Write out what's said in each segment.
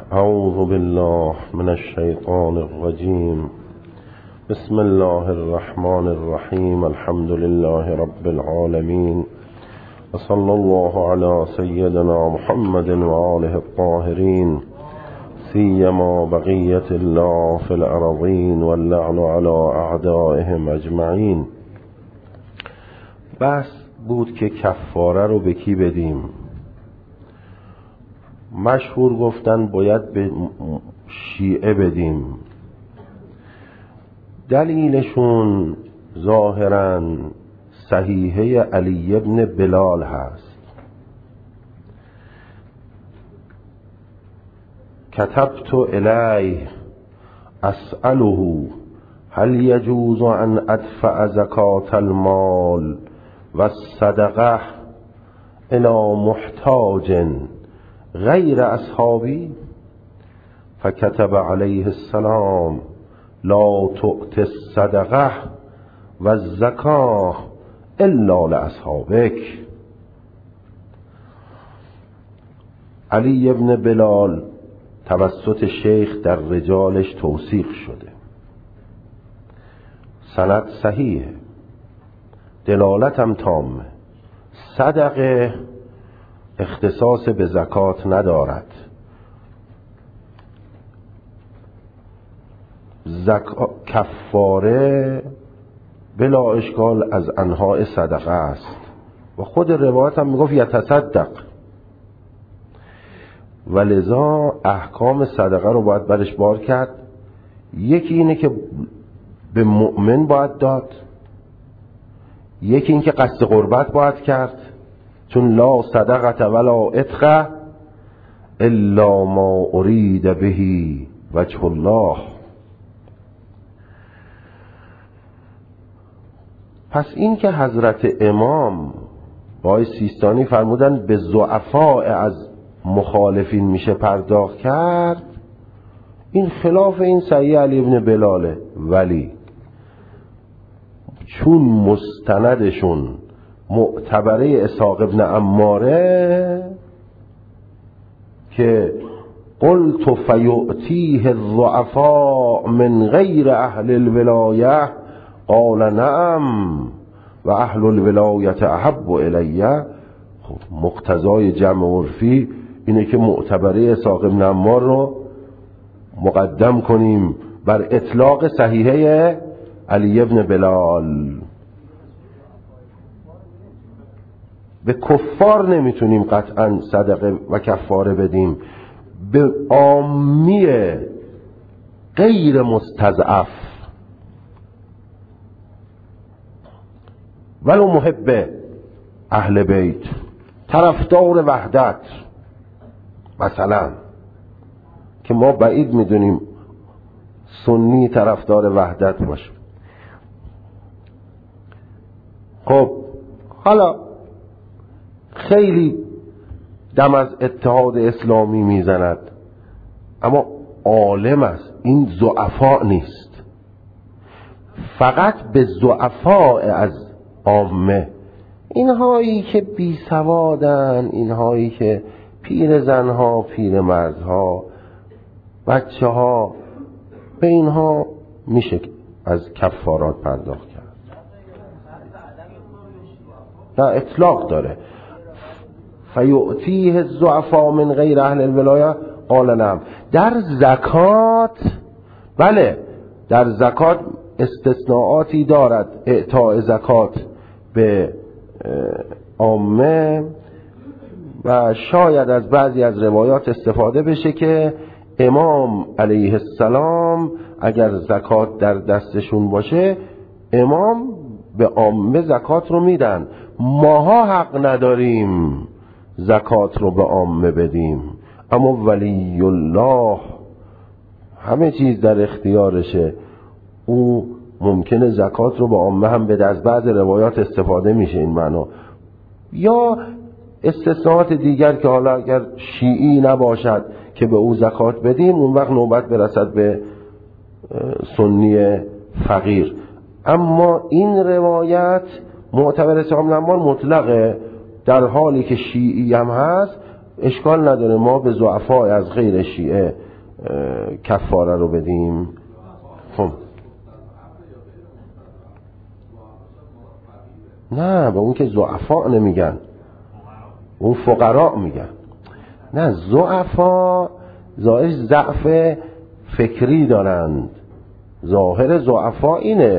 اعوذ بالله من الشیطان الرجیم. بسم الله الرحمن الرحیم. الحمد لله رب العالمین و صلی الله علی سیدنا محمد و آله الطاهرین سیما بقیت الله فی الارضین واللعن علی اعدائهم اجمعین. بحث بود که کفاره رو به کی بدیم. مشهور گفتن باید به شیعه بدیم. دلیلشون ظاهراً صحیحه علی ابن بلال هست. کتبت الیه اسأله هل یجوز ان ادفع زکات المال و الصدقه الی محتاج غیر اصحابی، فکتب علیه السلام لا تؤت الصدقه و الزکاه الا لاصحابک. علی ابن بلال توسط شیخ در رجالش توثیق شده، سند صحیحه، دلالت هم تامه. صدقه اختصاص به زکات ندارد. کفاره بلا اشکال از انواع صدقه است و خود روایت هم میگفت یتصدق، و لذا احکام صدقه رو باید برش بار کرد. یکی اینه که به مؤمن باید داد، یکی این که قصد قربت باید کرد، چون لا صدقه ولا عتق الا ما ارید به وجه الله. پس این که حضرت امام آقای سیستانی فرمودن به ضعفاء از مخالفین میشه پرداخت کرد، این خلاف این صحیح علی ابن بلاله. ولی چون مستندشون معتبره اسحاق ابن عماره که قلت فیؤتیه الضعفاء من غیر اهل الولایه قال نعم و اهل الولایت احب الیه. خب مقتضای جمع عرفی اینه که معتبره اسحاق ابن عمار رو مقدم کنیم بر اطلاق صحیحه علی ابن بلال. به کفار نمیتونیم قطعا صدقه و کفاره بدیم، به عامی غیر مستضعف ولو محب اهل بیت، طرفدار وحدت مثلا، که ما بعید میدونیم سنی طرفدار وحدت باشه. خب حالا خیلی دم از اتحاد اسلامی میزند، اما عالم است، این ضعفا نیست. فقط به ضعفا از عامه، اینهایی که بی سوادن، اینهایی که پیر زنها، پیر مردها، بچه ها، به اینها میشه از کفارات پرداخت کرد. نه اطلاق داره. فیؤتیه الضعفاء من غیر اهل الولایه قال نعم. در زکات بله، در زکات استثناءاتی دارد اعطاء زکات به عامه، و شاید از بعضی از روایات استفاده بشه که امام علیه السلام اگر زکات در دستشون باشه امام به عامه زکات رو میدن. ماها حق نداریم زکات رو به عامه بدیم، اما ولی الله همه چیز در اختیارشه، او ممکنه زکات رو به عامه هم بده. از بعض روایات استفاده میشه این معنا. یا استثناءات دیگر که حالا اگر شیعی نباشد که به او زکات بدیم، اون وقت نوبت برسد به سنی فقیر. اما این روایت معتبر اسحاق بن عمار مطلقه، در حالی که شیعی هم هست اشکال نداره ما به ضعفا از غیر شیعه کفاره رو بدیم. خب نه، به اون که ضعفا نمیگن، اون فقرا میگن. نه، ضعفا ظاهر ضعف فکری دارند، ظاهر ضعفا اینه.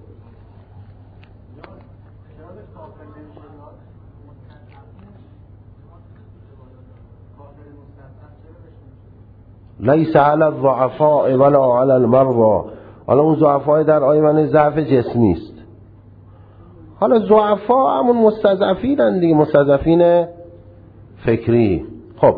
لیس علی الضعفاء ولا علی المرضى. حالا اون ضعفای در آیه معنی ضعف جسمی است. حالا ضعفا همون مستضعفینن دیگه، مستضعفین فکری. خب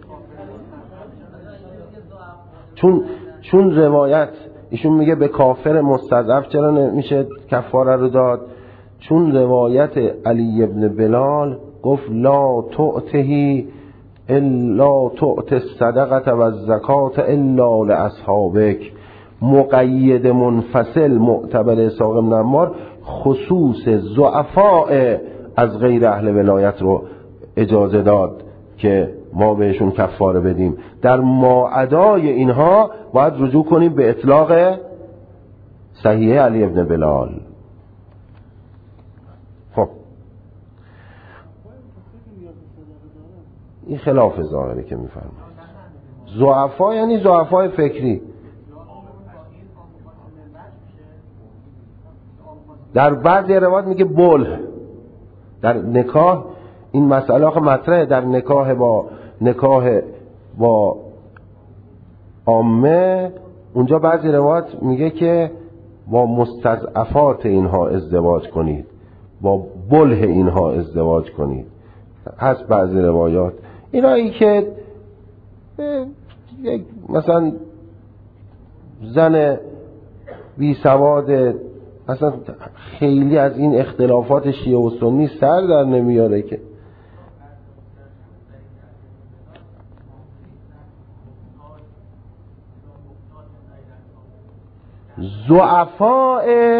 چون روایت ایشون میگه به کافر مستضعف چرا نمیشه کفاره رو داد؟ چون روایت علی ابن بلال گفت لا تؤتهی الا تؤت الصدقه و الزکات الا لاصحابک. مقید منفصل معتبر اسحاق بن عمار خصوص ضعفاء از غیر اهل ولایت رو اجازه داد که ما بهشون کفاره بدیم. در ماعدای اینها باید رجوع کنیم به اطلاق صحیح علی ابن بلال. خب این خلاف ظاهری که میفرمایید. ضعفا یعنی ضعفای فکری. در بعضی روایات میگه بله در نکاح این مسئله آخه مطرحه، در نکاح با عامه اونجا بعضی روایات میگه که با مستضعفات اینها ازدواج کنید، با بله اینها ازدواج کنید. هست بعضی روایات اینایی که مثلا زن بی سواد اصلا خیلی از این اختلافات شیعه و سنی سر در نمیاره که ضعفاء.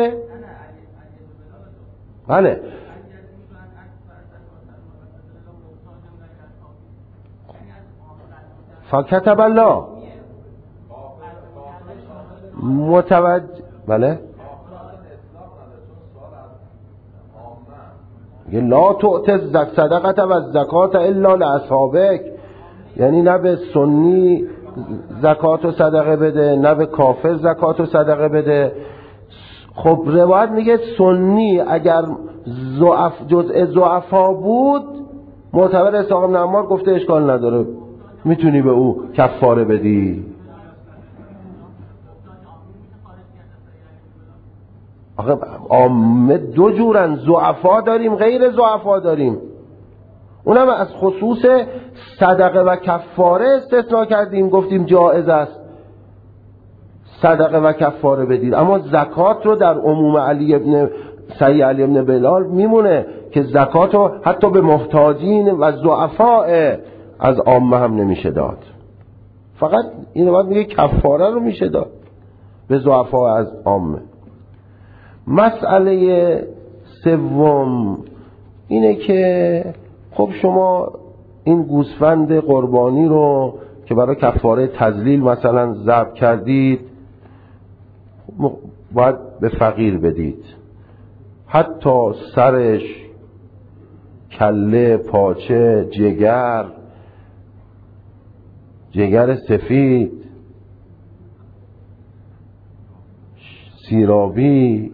بله فکتب الله متوجه. بله لا تؤت الصدقه و الزکات الا لاصحابک، یعنی نه به سنی زکات و صدقه بده نه به کافر زکات و صدقه بده. خب روایت میگه سنی اگر جزء ضعفا بود معتبر اسحاق بن عمار گفته اشکال نداره میتونی به او کفاره بدی. آخه عامه دو جورن، ضعفا داریم غیر ضعفا داریم. اونم از خصوص صدقه و کفاره استثناء کردیم، گفتیم جایز است صدقه و کفاره بدید، اما زکات رو در عموم صحیح علی ابن بلال میمونه که زکات رو حتی به محتاجین و ضعفاء از عامه هم نمیشه داد، فقط این وقت میگه کفاره رو میشه داد به ضعفاء از عامه. مسئله سوم اینه که خب شما این گوسفند قربانی رو که برای کفاره تذلیل مثلا ذبح کردید باید به فقیر بدید، حتی سرش، کله، پاچه، جگر سفید، سیرابی،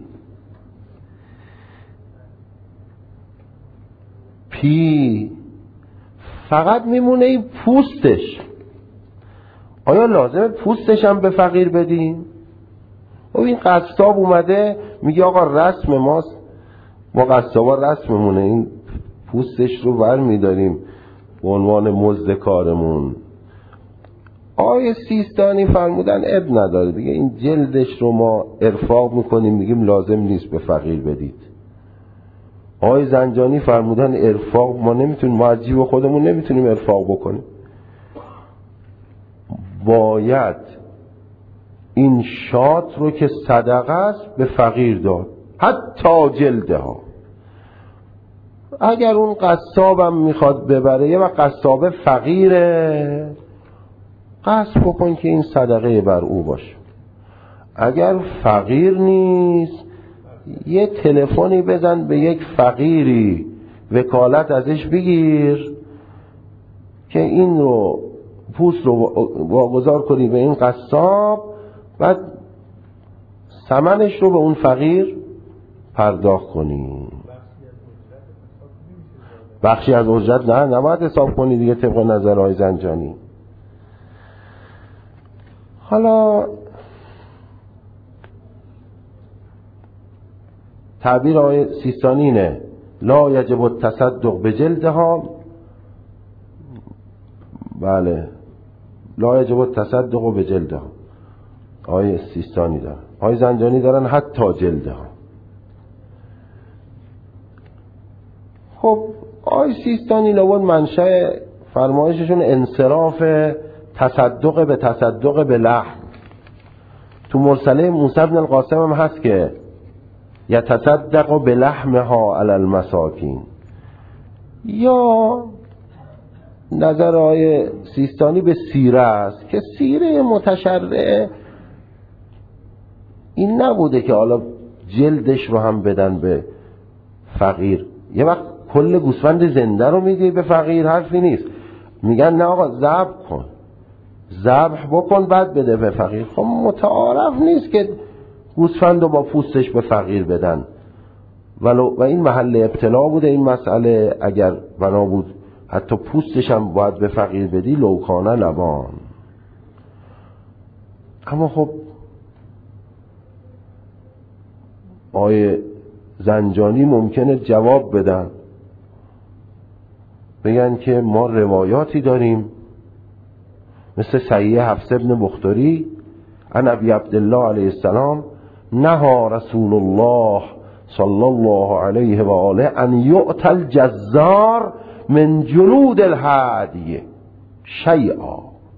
فقط میمونه این پوستش. آیا لازمه پوستش هم به فقیر بدیم؟ و این قصاب اومده میگه آقا رسم ماست، ما قصابا رسممونه این پوستش رو ور میداریم به عنوان مزد کارمون. آیه سیستانی فرمودن اب نداره دیگه، این جلدش رو ما ارفاق میکنیم میگیم لازم نیست به فقیر بدید. آقای زنجانی فرمودن ارفاق ما نمیتونیم، ما از جیب خودمون نمیتونیم ارفاق بکنیم، باید این شات رو که صدقه است به فقیر داد، حتی جلده ها. اگر اون قصابم میخواد ببره و قصاب فقیره، قصد بکن که این صدقه بر او باشه. اگر فقیر نیست، یه تلفنی بزن به یک فقیری، وکالت ازش بگیر که این رو پوست رو واگذار کنی به این قصاب، بعد ثمنش رو به اون فقیر پرداخت کنی. بخشی از اجرت نه، نباید حساب کنی دیگه طبق نظرهای زنجانی. حالا تعبیر آقای سیستانی اینه: لا یجب التصدق به جلدها. بله، لا یجب التصدق به جلدها. آقای سیستانی دارن، آقای زنجانی دارن حتی جلدها. خب آقای سیستانی لابد منشأ فرمایششون انصراف تصدق به تصدق به لحم. تو مرسله موسی بن القاسم هم هست که یتصدق به لحمها علی المساکین. یا نظر آقای سیستانی به سیره است که سیره متشرع این نبوده که حالا جلدش رو هم بدن به فقیر. یه وقت کل گوسفند زنده رو میدی به فقیر، حرفی نیست. میگن نه آقا ذبح کن، ذبح بکن بعد بده به فقیر. خب متعارف نیست که گوسفند رو با پوستش به فقیر بدن. و این محل ابتلا بوده این مسئله. اگر بنا بود حتی پوستش هم باید به فقیر بدی، لوکانه لبان. اما خب آقای زنجانی ممکنه جواب بدن، بگن که ما روایاتی داریم مثل صحیح حفص بن بختری عن ابی عبدالله علیه السلام نهى رسول الله صلی الله علیه و آله ان یؤتی الجزار من جلود الهدی شیئا.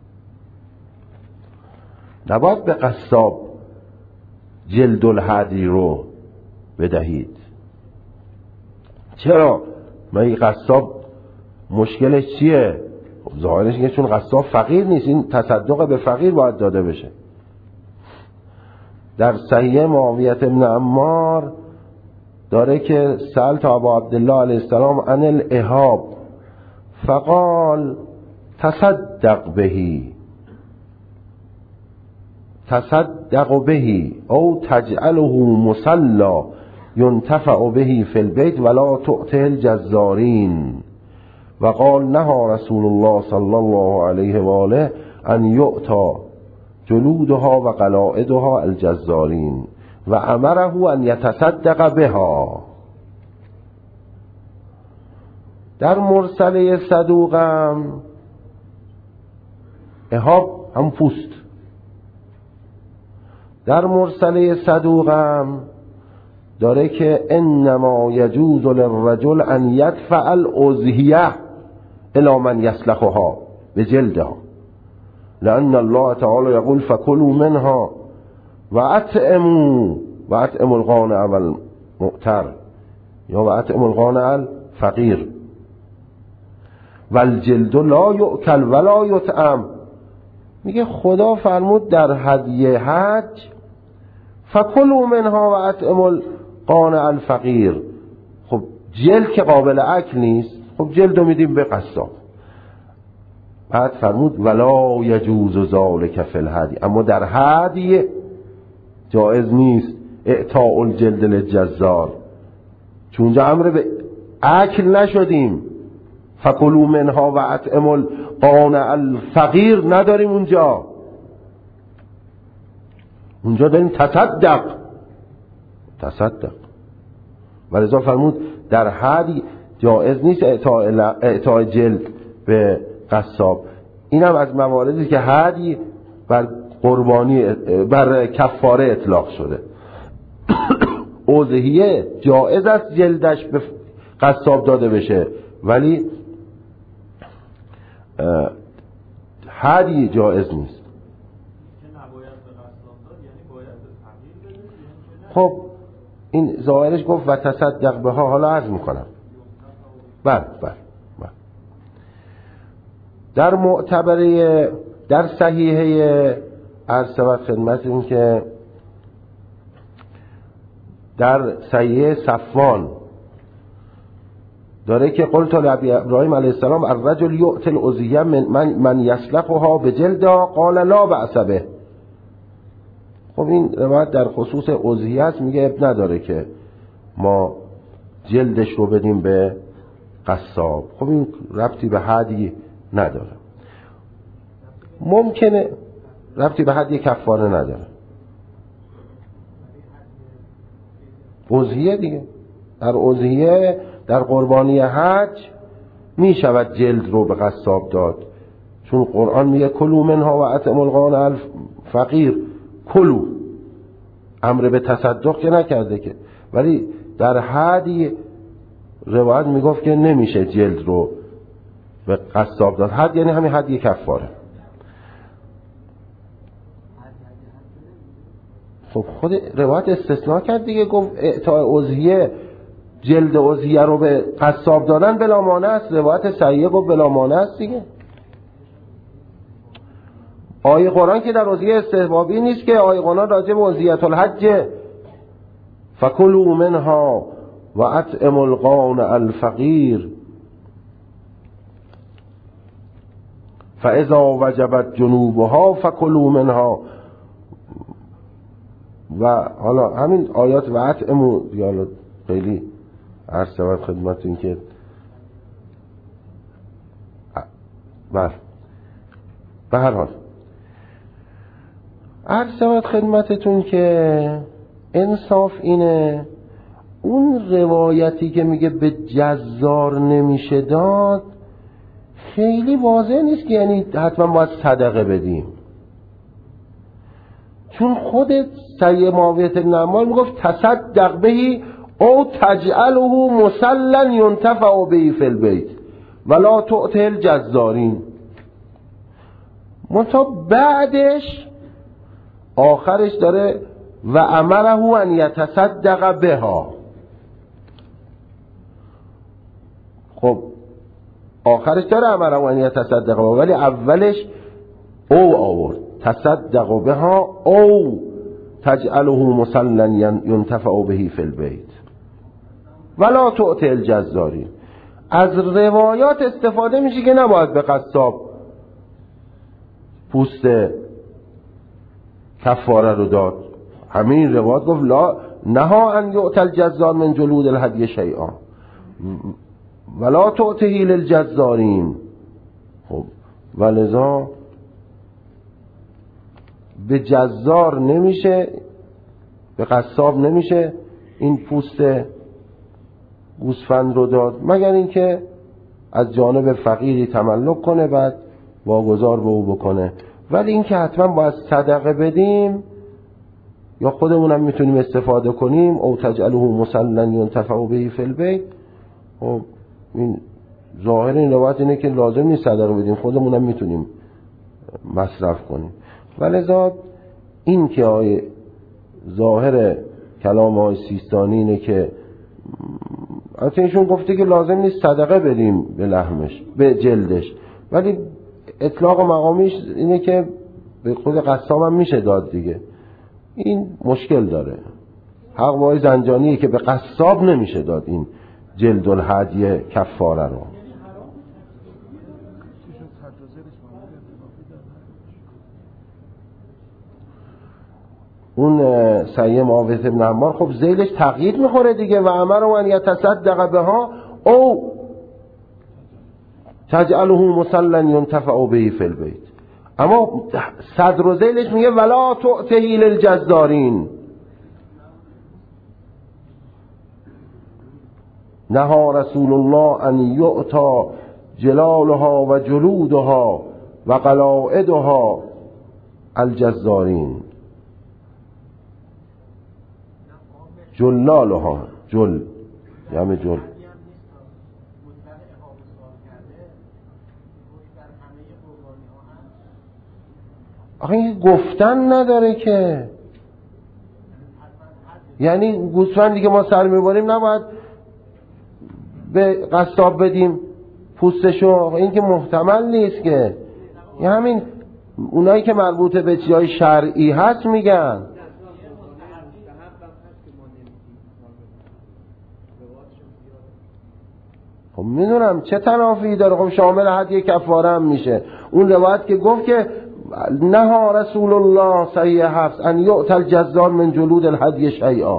نباید به قصاب جلد الهدی رو بدهید. چرا؟ این قصاب مشکلش چیه؟ ظاهرش اینه چون قصاب فقیر نیست، این تصدق به فقیر باید داده بشه. در صحیح معاویه بن عمار داره که سألت ابا عبدالله علیه السلام عن الاهاب فقال تصدق بهی او تجعله مصلا ينتفع به في البيت ولا تؤته الجزارين. وقال نهى رسول الله صلى الله عليه وآله أن يؤتى جلودها وقلائدها الجزارين وأمره أن يتصدق بها. در مرسله صدوقم اهاب هم پوست. در مرسله صدوقم داره که انما یجوز للرجل ان یدفع الاضحیه الی من یسلخها بجلدها لان الله تعالی یقول فکلوا منها واطعموا القانع والمعتر یا واطعموا القانع الفقیر والجلد لا یؤکل ولا یطعم. میگه خدا فرمود در هدیه حج فکلوا منها واطعموا القانع الفقیر. خب جلد که قابل اکل نیست، خب جلد رو میدیم به قصاب. بعد فرمود ولا یجوز ذلک فی الهدی، اما در هدی جایز نیست اعطاء الجلد للجزار، چون جا امر به اکل نشدیم. فکلوا منها واطعموا القانع الفقیر نداریم، اونجا داریم تصدق. ولذا فرمود در حدی جایز نیست اعطاء جلد به قصاب. این هم از مواردی که حدی بر قربانی بر کفاره اطلاق شده. اضحیه جایز است جلدش به قصاب داده بشه، ولی حدی جایز نیست. خب این ظاهرش گفت و تصدق بها. حالا عرض میکنم بله. در معتبره در صحیحه عرض شود خدمتتون که در صحیحه صفوان داره که قلت لابی ابراهیم علیه السلام الرجل یؤتی العضیه من یسلخها بجلدا قال لا بأس به. خب این روایت در خصوص عضیه است، میگه اب نداره که ما جلدش رو بدیم به قصاب. خب این ربطی به حدی نداره، ممکنه ربطی به حدی کفاره نداره. عضیه دیگه، در عضیه در قربانی حج می شود جلد رو به قصاب داد، چون قرآن میگه کلوا منها و اطعموا القانع الفقیر. کلو امر به تصدق که نکرده که، ولی در حدی روایت میگفت که نمیشه جلد رو به قصاب داد. حد یعنی همین حدی کفاره. خب خود روایت استثناء کرد دیگه، گفت اعطاء عضیه جلد عضیه رو به قصاب دادن بلا مانع است. روایت صحیحه گفت بلا مانع است دیگه. آیه قرآن که در عضیه استحبابی نیست که، آیه قرآن راجع به عضیة الحج فکلوا منها و اطعموا القانع الفقیر فاذا وجبت جنوبها فکلوا منها. و حالا همین آیات و اطعموا دیالا خیلی عرض شود خدمتتون که به هر حال عرض شود خدمتتون که انصاف اینه اون روایتی که میگه به جزار نمیشه داد خیلی واضح نیست که یعنی حتما باید صدقه بدیم، چون خود سید معاویه بن عمار میگفت تصدق بهی او تجعله مسلا ينتفع به فی البیت ولا تؤته الجزارین. منتها بعدش آخرش داره و امره ان یتصدق بها. خب آخرش داره امره ان یتصدق بها، ولی اولش او آورد تصدق بها او تجعله مسلا ينتفع به فی البیت ولا تؤتی الجزارین. از روایات استفاده میشه که نباید به قصاب پوست کفاره رو داد. همین روایت گفت لا نها ان یؤتی الجزار من جلود الهدی شیئا ولا تؤته للجزارین. خب ولذا به جزار نمیشه، به قصاب نمیشه این پوست گوسفند رو داد، مگر اینکه از جانب فقیری تملک کنه بعد واگذار به او بکنه. ولی اینکه حتما باید صدقه بدیم یا خودمونم میتونیم استفاده کنیم او تجعله مسلا ينتفع به فی البیت، خب این ظاهر این روایت اینه که لازم نیست صدقه بدیم، خودمونم میتونیم مصرف کنیم. ولذا این که ظاهر کلام آقای سیستانی اینه که البته ایشون گفته که لازم نیست صدقه بدیم به لحمش به جلدش، ولی اطلاق مقامیش اینه که به خود قسام هم میشه داد دیگه. این مشکل داره. حق آقای زنجانیه که به قصاب نمیشه داد این جلد الهدی کفاره رو. اون سید معاویه بن عمار خب ذیلش تقیید میخوره دیگه و امر ان یتصدق بها او تجعله مسلا ينتفع به فی البیت. اما صدر و ذیلش میگه ولا تؤته للجزارین. نهى رسول الله ان یؤتی جلالها و جلودها و قلائدها الجزارین. جلالها جل یعنی جل آخه این گفتن نداره که، یعنی گوسفندی که ما سر میبریم نباید به قصاب بدیم پوستشو؟ این که محتمل نیست که. یه همین اونایی که مربوط به چیزای شرعی هست میگن. خب میدونم چه تنافی داره. خب شامل هدیه کفاره هم میشه. اون روایت که گفت که نهى رسول الله صحیح حفظ ان یؤتی الجزار من جلود الهدی شیئا.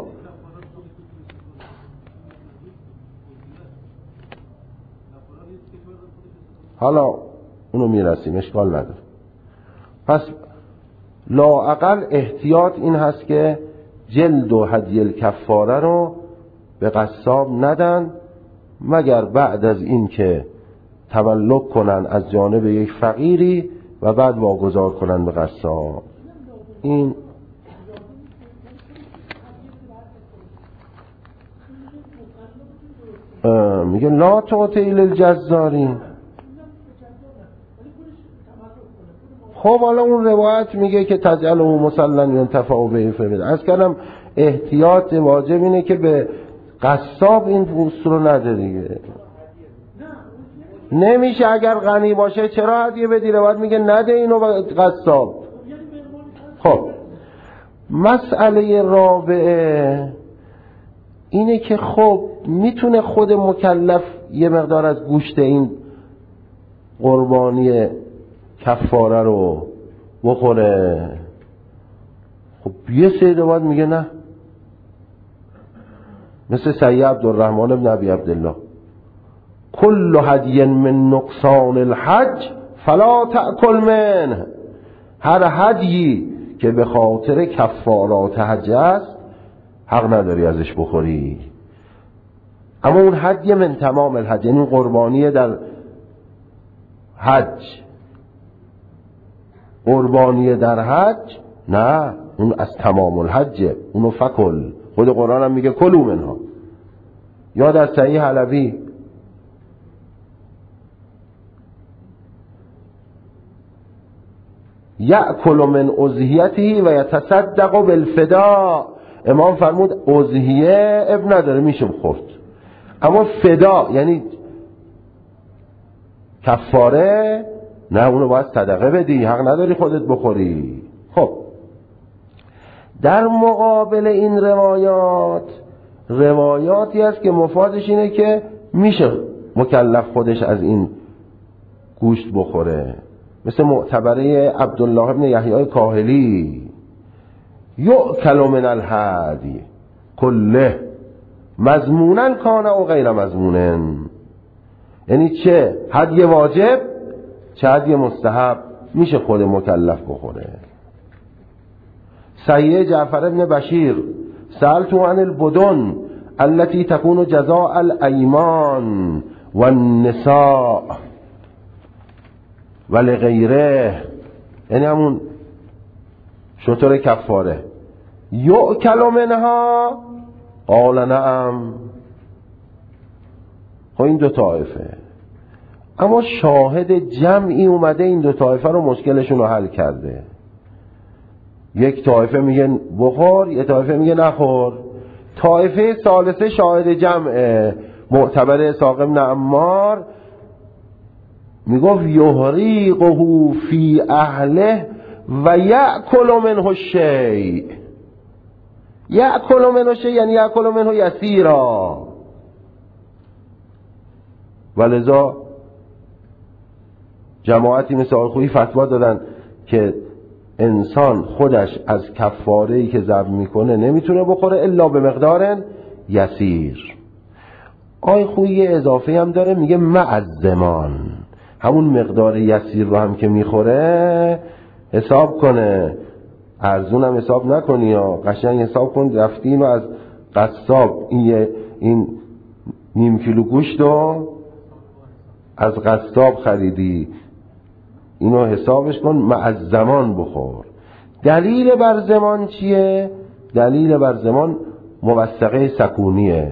حالا اونو میرسیم، اشکال نداره. پس لااقل احتیاط این هست که جلد و هدیه الکفاره رو به قصاب ندن مگر بعد از این که تملک کنن از جانب یک فقیری و بعد واگذار کنن به قصاب. این میگه لا تعطی للجزارین. خب حالا اون روایت میگه که تجعله مسلا ینتفع به فقیر. از کردم احتیاط واجب اینه که به قصاب این پوست رو نده دیگه. نمیشه اگر غنی باشه چرا هدیه بدی؟ روایت میگه نده اینو به قصاب. خب مسئله رابعه اینه که خب میتونه خود مکلف یه مقدار از گوشت این قربانی کفاره رو بخوره. خب یه سری روایت میگه نه، مثل سید عبدالرحمن ابن ابی عبدالله کل هدی من نقصان الحج فلا تأکل منه. هر هدیی که به خاطر کفارات حج است حق نداری ازش بخوری. اما اون هدی من تمام الحج، یعنی قربانی در حج، قربانی در حج نه، اون از تمام الحج، اونو فکل. خود قرآن هم میگه کلوا منها. یا در صحیح حلبی یأکل من اضحیته و یتصدق بالفداء. امام فرمود اضحیه اب نداره میشه بخورد، اما فدا یعنی کفاره نه، اونو باید صدقه بدی، حق نداری خودت بخوری. خب در مقابل این روایاتی هست که مفادش اینه که میشه مکلف خودش از این گوشت بخوره، مثل معتبره عبدالله ابن یحیی کاهلی یؤکل من الهدی کله مضمونا کان او غیر مضمونن. یعنی چه هدی واجب چه هدی مستحب میشه خود مکلف بخوره. سید جعفر ابن بشیر سألتو عن البدن التي تكون جزاء الایمان والنساء ولغیره، یعنی همون شطور کفاره. یؤکل منها قال نعم. خب این دو طایفه، اما شاهد جمعی اومده این دو طایفه رو مشکلشون رو حل کرده. یک طایفه میگه بخور، یک طایفه میگه نخور. طایفه ثالثه شاهد جمعه، معتبر اسحاق بن عمار میگفت یحریقه فی اهله و یأکل منه الشیء. یأکل منه الشیء یعنی یأکل منه یسیرا. ولذا جماعتی مثل آلخویی فتوا دادن که انسان خودش از کفاره‌ای که ذبح میکنه نمیتونه بخوره الا به مقدار یسیر. آلخویی اضافه هم داره، میگه مع الزمان، همون مقدار یسیر رو هم که میخوره حساب کنه، ارزون هم حساب نکنی یا قشنگ حساب کن. رفتی اینو از قصاب این نیم کیلو گوشت رو از قصاب خریدی، اینو حسابش کن، مع الزمان بخور. دلیل بر زمان چیه؟ دلیل بر زمان موثقه سکونیه.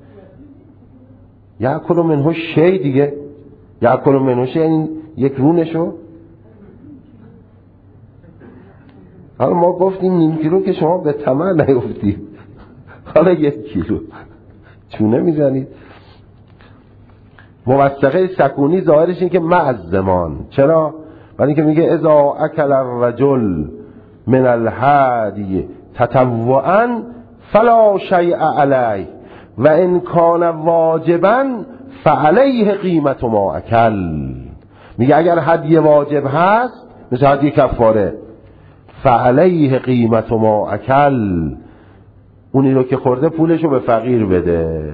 یأکل منه شی دیگه، یأکل منه شی یعنی یک رونشو. حالا ما گفتیم نیم کیلو که شما به طمع نیفتید، حالا 1 کیلو چونه میزنید. موثقه سکونی ظاهرش این که مع الزمان. چرا؟ برای اینکه میگه اذا اکل الرجل من الهدی تطوعا فلا شیء علیه و ان کان واجبا فعلیه قیمت ما اکل. میگه اگر هدی واجب هست مثل هدی کفاره، فعلیه قیمت ما اکل، اونی رو که خورده پولشو به فقیر بده.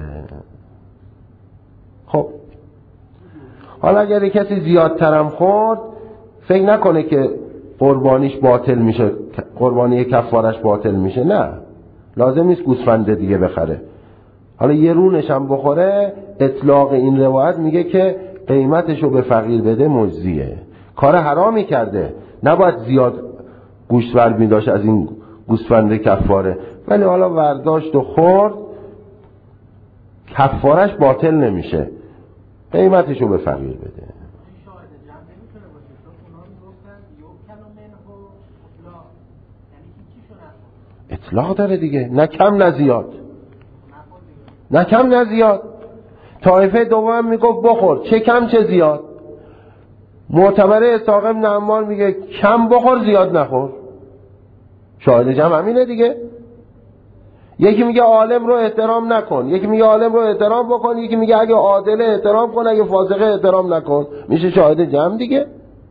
خب حالا اگر کسی زیادترم خورد فکر نکنه که قربانیش باطل میشه، قربانی کفارش باطل میشه. نه، لازم نیست گوسفند دیگه بخره. حالا یه رونش هم بخوره، اطلاق این روایت میگه که قیمتشو به فقیر بده مجزیه. کار حرامی کرده، نباید زیاد گوشت برمی داشت از این گوسفند کفاره، ولی حالا ورداشت و خورد، کفارش باطل نمیشه، قیمتشو به فقیر بده. اطلاق داره دیگه، نه کم نه زیاد، نه کم نه زیاد. طایفه دوم میگفت بخور، چه کم چه زیاد. معتبر اسحاق بن عمار میگه کم بخور زیاد نخور. شاهد جمع همینه دیگه. یکی میگه عالم رو احترام نکن، یکی میگه عالم رو احترام بکن، یکی میگه اگه عادل احترام کن، اگه فاسقه احترام نکن. میشه شاهد جمع دیگه.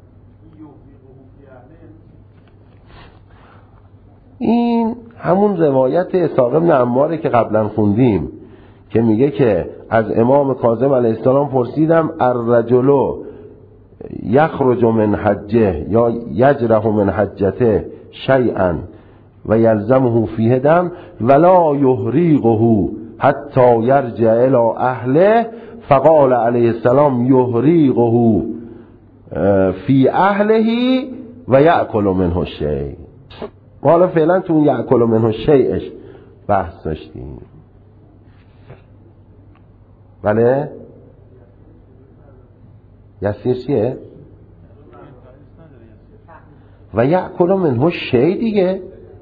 این همون روایت اسحاق بن عماره که قبلا خوندیم که میگه که از امام کاظم علیه السلام پرسیدم الرجل یخرج من حجه یا یجرح من حجته شیئا و یلزمه فیه دم ولا یحریقه حتی یرجع الى اهله فقال علیه السلام یحریقه فی اهله و یأکل منه الشیء. حالا فعلا تو اون یأکل منه الشیءش بحث داشتیم. بله یسیر چیه؟ و یأکل منه الشیء دیگه.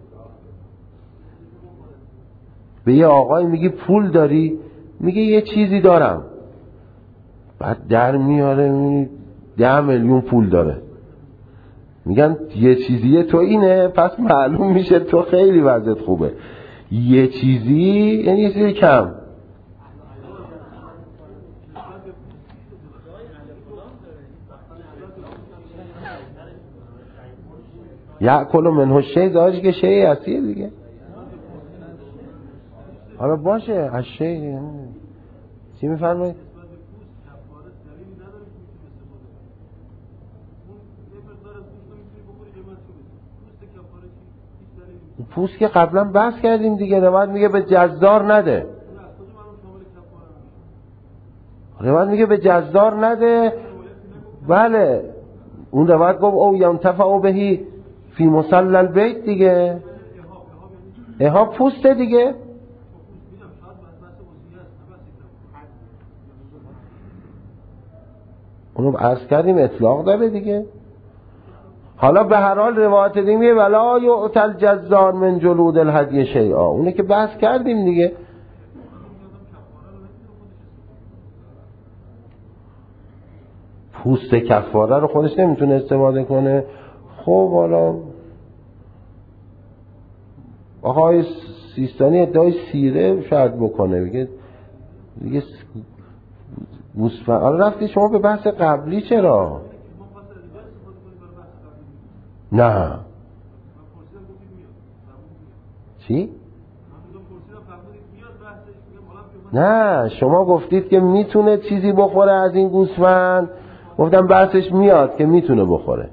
به یه آقای میگی پول داری؟ میگه یه چیزی دارم، بعد در میاره 10 میلیون پول داره. میگن یه چیزیه تو اینه، پس معلوم میشه تو خیلی وضعیت خوبه. یه چیزی یعنی یه چیزی کم. یأکل منه الشیء داشت که شیء هستیه دیگه. حالا باشه از شیء چی میفرمایید؟ پوست که قبلا بحث کردیم دیگه. روایت میگه به جزار نده، روایت میگه به جزار نده. بله اون روایت گفت او ینتفع بهی فی مصلی البیت دیگه. اها پوست دیگه. اونو عرض کردیم اطلاق داره دیگه. حالا به هر حال روایت دیگه ولا یؤتی الجزار من جلود الهدی شیئا، اونه که بحث کردیم دیگه. پوست کفاره رو خودش نمیتونه استفاده کنه. خب حالا آقای سیستانی ادعای سیره شاید بکنه، میگه دیگه گوسفند. حالا رفتی شما به بحث قبلی چرا؟ نه چی؟ نه شما گفتید که میتونه چیزی بخوره از این گوسفند، گفتم بحثش میاد که میتونه بخوره.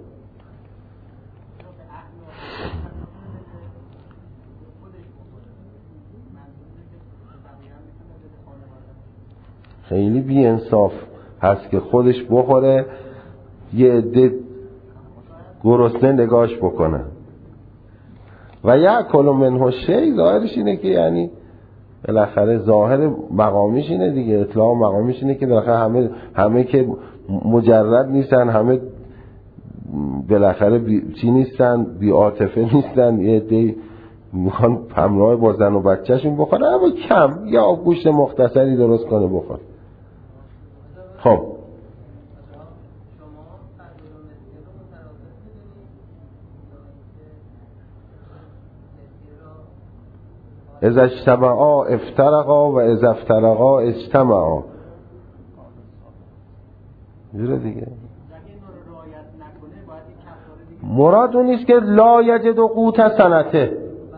خیلی بی انصاف هست که خودش بخوره یه عده گرسنه نگاش بکنن. و یأکل منه الشیء ظاهرش اینه که یعنی بالاخره ظاهر مقامیش اینه دیگه، اطلاع مقامیش اینه که بالاخره همه که مجرد نیستن، همه بالاخره چی نیستن، بی عاطفه نیستن، یه عده میخوان همراه با زن و بچه‌شون بخوره، اما کم یا گوشت مختصری درست کنه بخوره. خب اذا اجتمعا افترقا و اذا افترقا اجتمعا. دیگه مراد اون نیست که لا یجد قوت سنته.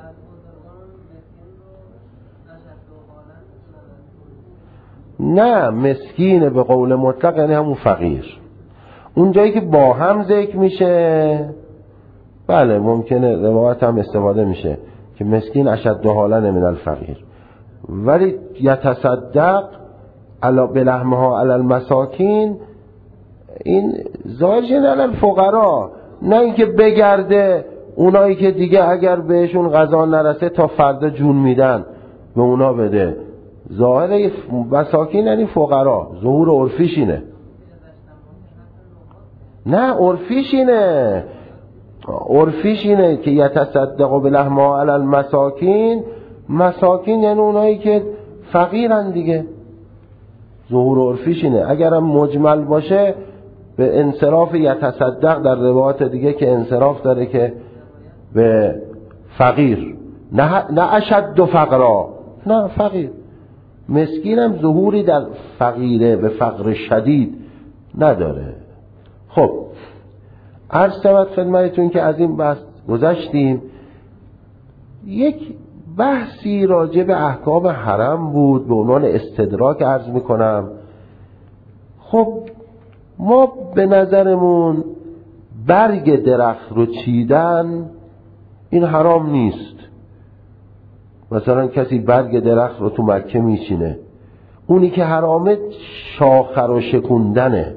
نه، مسکین به قول مطلق یعنی همون فقیر. اون جایی که با هم ذکر میشه بله ممکنه روایت هم استفاده میشه که مسکین اشد حالا من الفقیر، ولی یتصدق علی بلحمها علی المساکین این ظاهرشن علی الفقراء، نه اینکه بگرده اونایی که دیگه اگر بهشون غذا نرسه تا فردا جون میدن به اونا بده. ظاهر مساکین یعنی فقرا، ظهور عرفیش اینه. نه عرفیش اینه که یتصدق بلحمها علی المساکین. مساکین یعنی اونایی که فقیرن دیگه، ظهور عرفیش اینه. اگرم مجمل باشه به انصراف یتصدق در روایات دیگه که انصراف داره که به فقیر، نه اشد فقرا، نه فقیر. مسکینم ظهوری در فقیره به فقر شدید نداره. خب عرض شود خدمتتون که از این بحث گذشتیم. یک بحثی راجع به احکام حرم بود به عنوان استدراک عرض میکنم. خب ما به نظرمون برگ درخت رو چیدن این حرام نیست. مثلا کسی برگ درخت رو تو مکه میچینه، اونی که حرامه شاخه رو شکوندنه،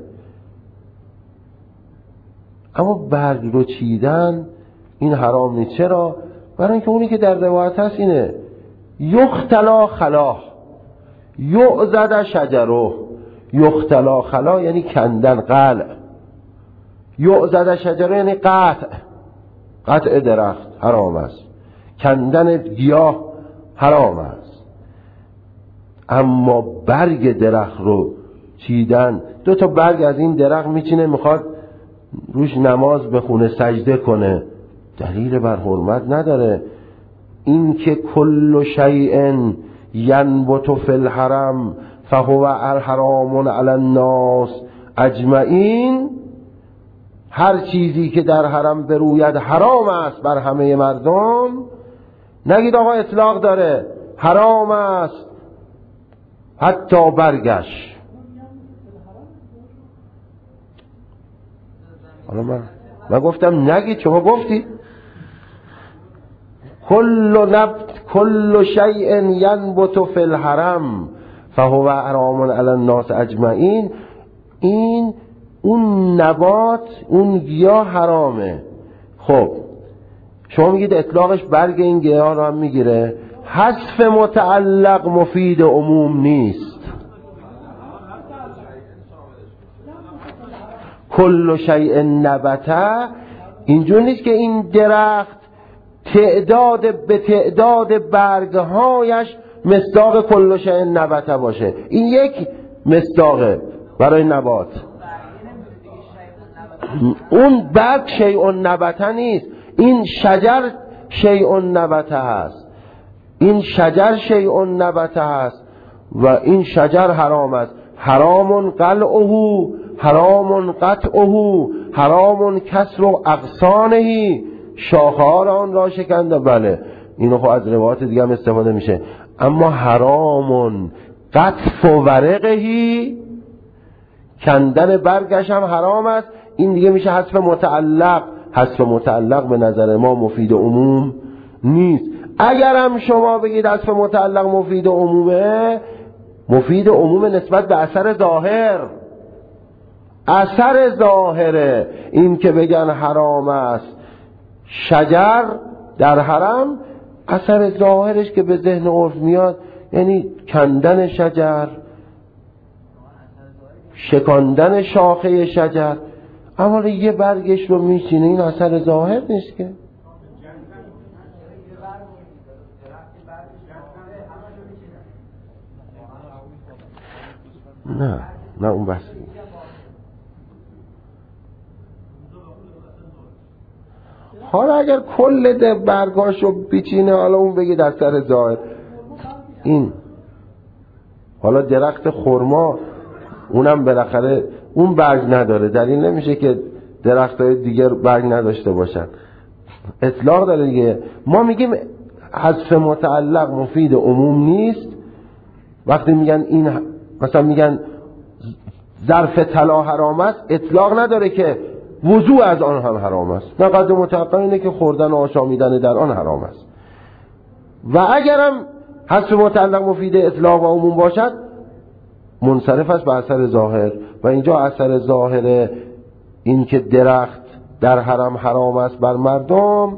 اما برگ رو چیدن این حرام نیست. چرا؟ برای اینکه اونی که در روایت هست اینه یختلا خلاه یعزد شجره. یختلا خلا یعنی کندن، قلع. یعزد شجره یعنی قطع درخت حرام است، کندن گیاه حرام است. اما برگ درخت رو چیدن، 2 تا برگ از این درخت میچینه میخواد روش نماز بخونه سجده کنه، دلیل بر حرمت نداره. این که کل شیء ینبت فی الحرم فهو حرام علی الناس اجمعین، هر چیزی که در حرم بروید حرام است بر همه مردم. نگید آقا اطلاق داره، حرام است حتی برگش. حالا من گفتم نگید، شما گفتی کل شیء ینبت فی الحرم فهو حرام علی الناس اجمعین. این اون نبات، اون گیاه حرامه. خب شما میگید اطلاقش برگ این گیاه رو هم میگیره. حذف متعلق مفید عموم نیست. کل شیء نبته اینجور نیست که این درخت به تعداد برگهایش مصداق کل شیء نبته باشه. این یک مصداقه برای نبات. اون برگ شیء نبته نیست، این شجر شیء نبته هست. این شجر شیء نبته هست و این شجر حرام است. حرام قلعه، حرام قطعه، حرام کسر اغصانه، شاخه‌ها آن را شکنده. بله اینو خب از روایات دیگه هم استفاده میشه. اما حرام قطف ورقه، کندن برگش هم حرام است. این دیگه میشه حذف متعلق. حذف متعلق به نظر ما مفید عموم نیست. اگر هم شما بگید حذف متعلق مفید عمومه، مفید عموم نسبت به اثر ظاهر. اثر ظاهره این که بگن حرام است شجر در حرم، اثر ظاهرش که به ذهن عرف میاد یعنی کندن شجر، شکاندن شاخه شجر. اما یه برگش رو میچینه، این اثر ظاهر نیست که. نه نه اون بحث. حالا اگر کل برگاشو بیچینه حالا اون بگید از سر ظاهر. این حالا درخت خرما اونم بالاخره اون برگ نداره، دلیل نمیشه که درختای دیگر برگ نداشته باشن. اطلاق داره دیگه. ما میگیم حذف متعلق مفید عموم نیست. وقتی میگن این مثلا میگن ظرف طلا حرام است، اطلاق نداره که وضوء از آن هم حرام است. نقد متعقل اینه که خوردن و آشامیدن در آن حرام است. و اگرم حذف متعلق مفید اطلاق و عموم باشد منصرف است به اثر ظاهر. و اینجا اثر ظاهر این که درخت در حرم حرام است بر مردم،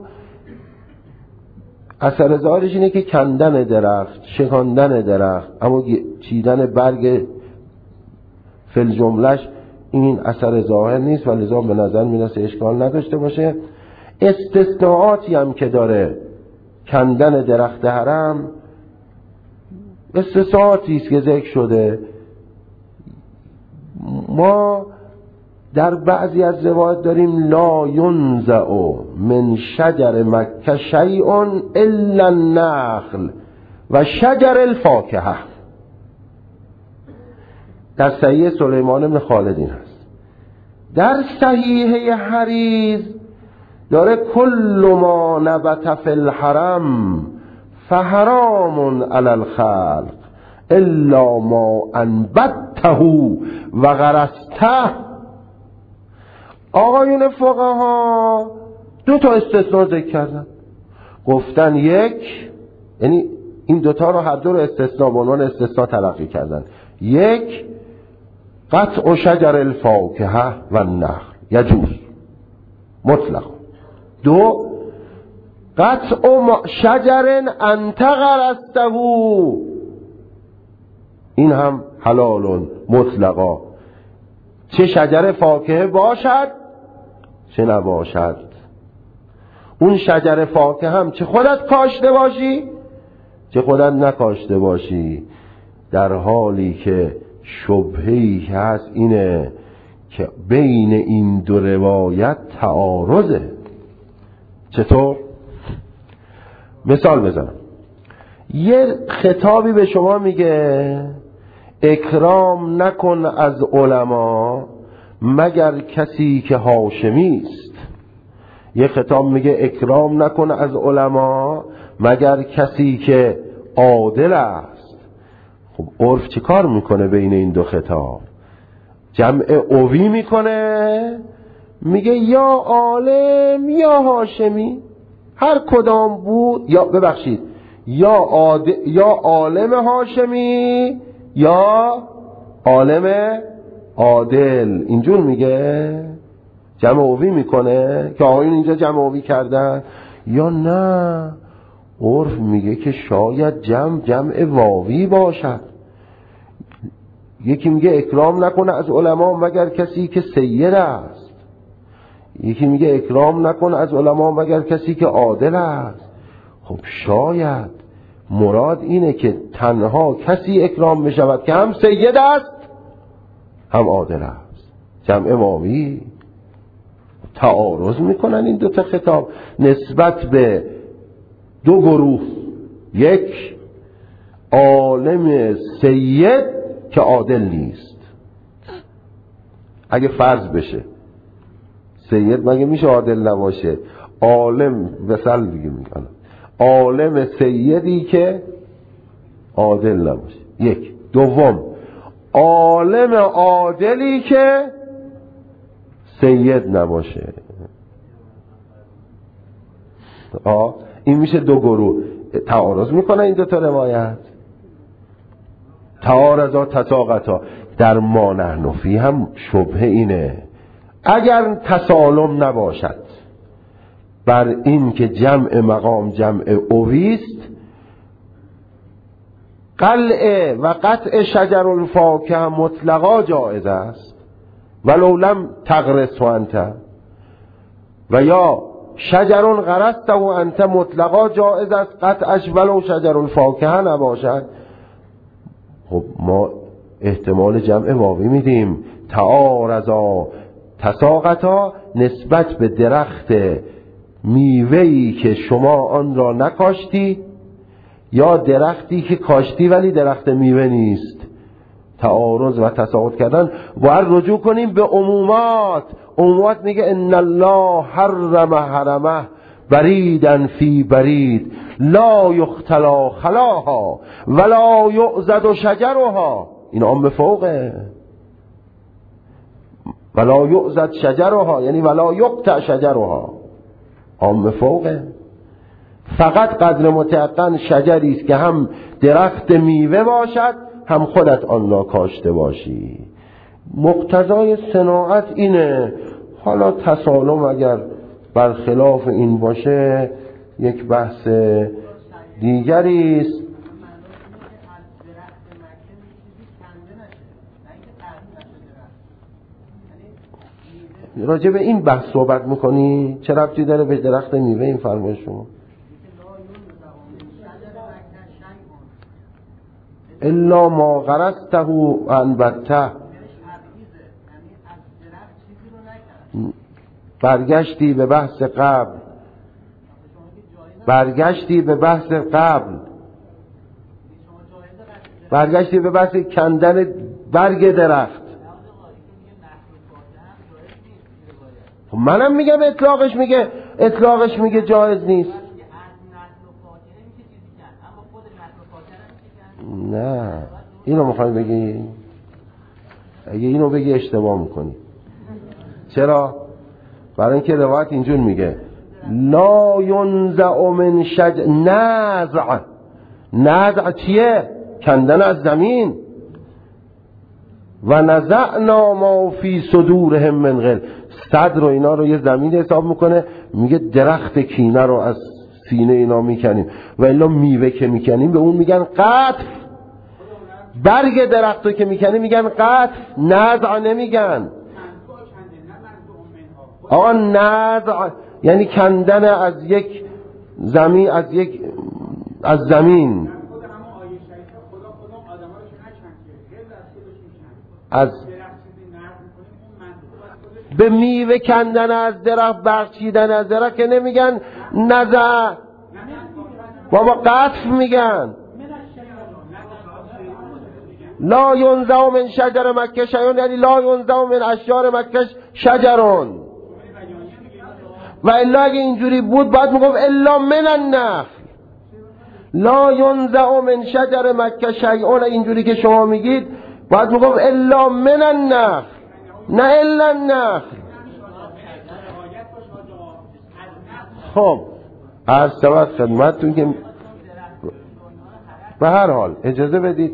اثر ظاهرش اینه که کندن درخت، شکاندن درخت، اما چیدن برگ فل جملش این اثر ظاهر نیست و لذا به نظر میرسه اشکال نداشته باشه. استثناءاتی هم که داره کندن درخت حرم، استثناءاتی است که ذکر شده. ما در بعضی از روایات داریم لا ینزع من شجر مکه شیء الا النخل و شجر الفاکهه. در صحیح سلیمان بن خالد این هست. در صحیح حریز داره کل ما نبت فی الحرم فحرام علی الخلق الا ما انبته و غرسته. آقایون فقها دو تا استثناء ذکر کردن، گفتن یک، یعنی این دوتا رو هر دو رو استثناء به عنوان استثناء تلقی کردن. یک، قطع شجر الفاکهه و النخل یجوز مطلق. دو، قطع شجر انت غرسته، این هم حلال مطلقا، چه شجر فاکهه باشد چه نباشد. اون شجر فاکهه هم چه خودت کاشته باشی چه خودت نکاشته باشی، در حالی که شبهه‌ای هست اینه که بین این دو روایت تعارضه. چطور؟ مثال بزنم. یه خطابی به شما میگه اکرام نکن از علما مگر کسی که هاشمی است. یه خطاب میگه اکرام نکن از علما مگر کسی که عادل است. خب عرف چی کار میکنه بین این دو خطاب؟ جمع اوی میکنه، میگه یا عالم یا هاشمی، هر کدام بود، یا ببخشید یا عالم هاشمی یا عالم عادل. اینجور میگه، جمع اوی میکنه که آقایون اینجا جمع اوی کردن، یا نه عرف میگه که شاید جمع واوی باشد. یکی میگه اکرام نکنه از علما مگر کسی که سید است، یکی میگه اکرام نکن از علما مگر کسی که عادل است. خب شاید مراد اینه که تنها کسی اکرام میشود که هم سید است هم عادل است. جمع واوی. تعارض میکنن این دو تا خطاب نسبت به دو گروه. یک، عالم سید که عادل نیست. اگه فرض بشه سید مگه میشه عادل نباشه؟ عالم مثال دیگه میگن عالم سیدی که عادل نباشه. یک. دوم، عالم عادلی که سید نباشه. این میشه دو گروه. تعارض میکنه این دو تا روایت. تعارضا تساقطا. در ما نحن فی هم شبهه اینه اگر تسالم نباشد بر این که جمع مقام جمع اویست، قلع و قطع شجر الفاکهه مطلقا جائز است ولو لم تغرس انت، و یا شجر غرسته و انت مطلقا جائز است قطعش ولو شجر الفاکهه نباشد. خب ما احتمال جمع واوی میدیم. تعارضا تساقطا نسبت به درخت میوه‌ای که شما آن را نکاشتی یا درختی که کاشتی ولی درخت میوه نیست. تعارض و تساقط کردن. باید رجوع کنیم به عمومات. عمومات میگه ان الله حرم حرمه بریدن فی برید لا یختلا خلاها ولا یعضد شجرها. این عام فوقه. ولا یعضد شجرها یعنی ولا یقطع شجرها، عام فوقه. فقط قدر متعقن شجری است که هم درخت میوه باشد هم خودت آن را کاشته باشی. مقتضای صناعت اینه. حالا تسالم اگر برخلاف این باشه یک بحث دیگری است. راجع به این بحث صحبت میکنی؟ چه ربطی داره به درخت میوه این فرمایش شما؟ الا ما غرسته انبته. برگشتی به بحث قبل. برگشتی به بحث کندن برگ درخت. منم میگم اطلاقش میگه جایز نیست. نه اینو میخوای بگی؟ اگه اینو بگی اشتباه میکنی. چرا؟ برای اینکه روایت اینجور میگه لا ینزع من شجر. نزع چیه؟ کندن از زمین. و نزعنا ما فی صدورهم من غل. صدر و اینا رو یه زمین حساب میکنه، میگه درخت کینه رو از سینه اینا میکنیم. و الا میوه که میکنیم به اون میگن قطف. برگ درخت رو که میکنیم میگن قطف، نزع نمیگن. آقا نزع یعنی کندن از یک زمین، از زمین. از به میوه کندن از درخت، بخشیدن از درخت که نمیگن نزع، بابا قطف میگن. لا ینزع من شجر مکه شیئون یعنی لا ینزع من اشجار مکه شجرون. و الا اگه اینجوری بود باید میگفت الا من النخل. لا ینزع من شجر مکه شیئون اینجوری که شما میگید باید میگفت الا من النخل، نه الا النخل. خب عرض شود خدمتتون که به هر حال اجازه بدید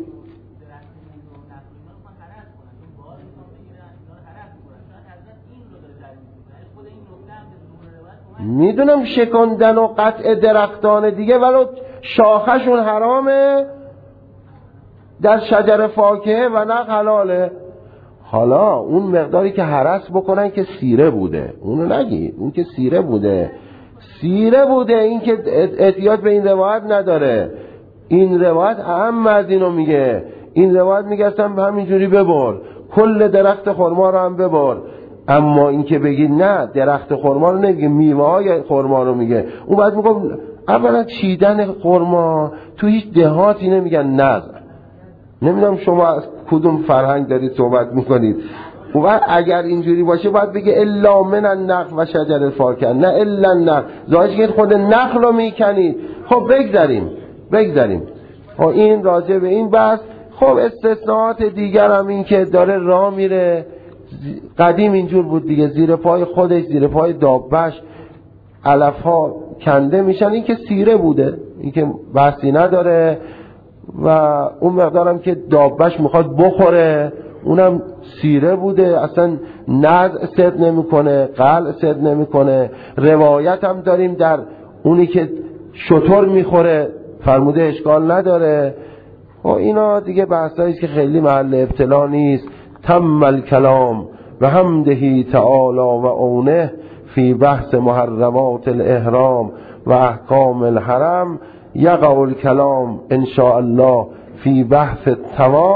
میدونم شکندن و قطع درختان دیگه ولو شاخشون حرامه در شجر فاکهه و نه حلاله. حالا اون مقداری که هرس بکنن که سیره بوده، اونو نگید. اون که سیره بوده این که احتیاج به این روایت نداره. این روایت اهم از اینو میگه. این روایت میگه اصلا همینجوری ببر، کل درخت خرما رو هم ببر. اما این که بگید نه درخت خرما رو نمیگه، میوه های خرما رو میگه. اون بعد میگم اولا چیدن خرما تو هیچ دهاتی نمیگن نزع. نمیدونم شما از کدوم فرهنگ دارید صحبت میکنید. و اگر اینجوری باشه باید بگه الا من النخل و شجر الفاکهه، نه الا النخل. ظاهرش که خود نخل رو میکنید. خب بگذاریم. این راجع به این بحث. خب استثناءات دیگر هم این که داره راه میره، قدیم اینجور بود دیگه، زیر پای خودش، زیر پای دابش علف ها کنده میشن. این که سیره بوده، این که بحثی نداره. و اون مقدارم که دابش میخواد بخوره اونم سیره بوده، اصلا نزع صد نمیکنه، قلع صد نمیکنه. روایت هم داریم در اونی که شتر میخوره فرموده اشکال نداره. و اینا دیگه بحثاییست که خیلی محل ابتلا نیست. تم الکلام و حمده تعالی و عونه فی بحث محرمات الاحرام و احکام الحرم. یقع الکلام ان شاء الله فی بحث الطواف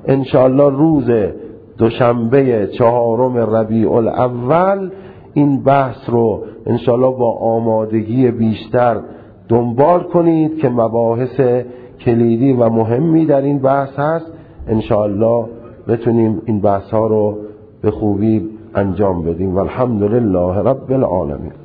انشاءالله روز دوشنبه 4 ربیع الاول این بحث رو انشاءالله با آمادگی بیشتر دنبال کنید که مباحث کلیدی و مهمی در این بحث هست. انشاءالله بتونیم این بحث ها رو به خوبی انجام بدیم. والحمدلله رب العالمین.